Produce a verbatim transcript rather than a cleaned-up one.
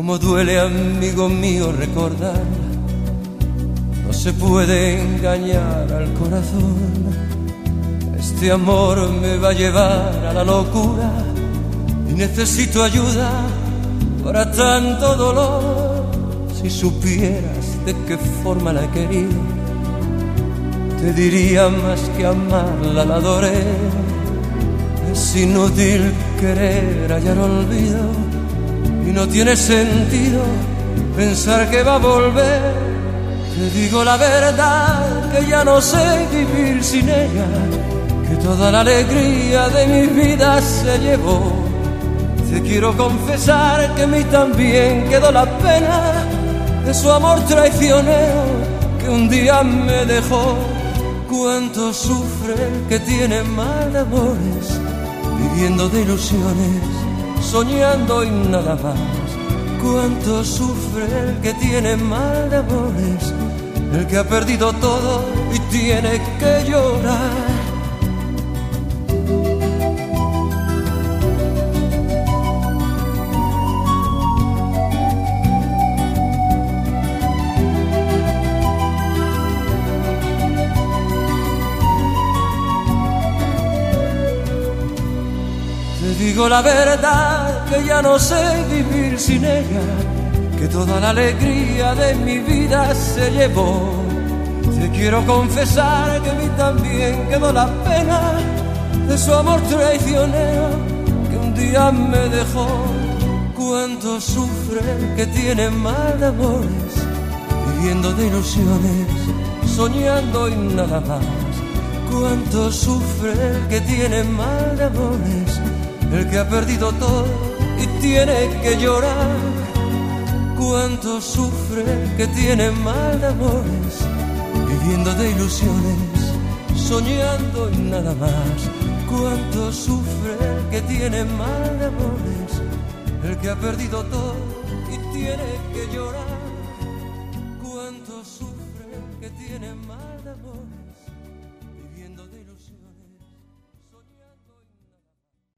Como duele, amigo mío, recordar. No se puede engañar al corazón. Este amor me va a llevar a la locura y necesito ayuda para tanto dolor. Si supieras de qué forma la he querido, te diría más que amarla, la adoré. Es inútil querer hallar olvido y no tiene sentido pensar que va a volver. Te digo la verdad, que ya no sé vivir sin ella, que toda la alegría de mi vida se llevó. Te quiero confesar que a mí también quedó la pena de su amor traicionero que un día me dejó. Cuánto sufre el que tiene mal de amores, viviendo de ilusiones, soñando y nada más. Cuánto sufre el que tiene mal de amores, el que ha perdido todo y tiene que llorar. Te digo la verdad, que ya no sé vivir sin ella, que toda la alegría de mi vida se llevó. Te quiero confesar que a mí también quedó la pena de su amor traicionero que un día me dejó. Cuánto sufre el que tiene mal de amores, viviendo de ilusiones, soñando y nada más. Cuánto sufre el que tiene mal de amores, el que ha perdido todo y tiene que llorar. Cuánto sufre el que tiene mal de amores, viviendo de ilusiones, soñando y nada más. Cuánto sufre el que tiene mal de amores, el que ha perdido todo y tiene que llorar. Cuánto sufre el que tiene mal de amores.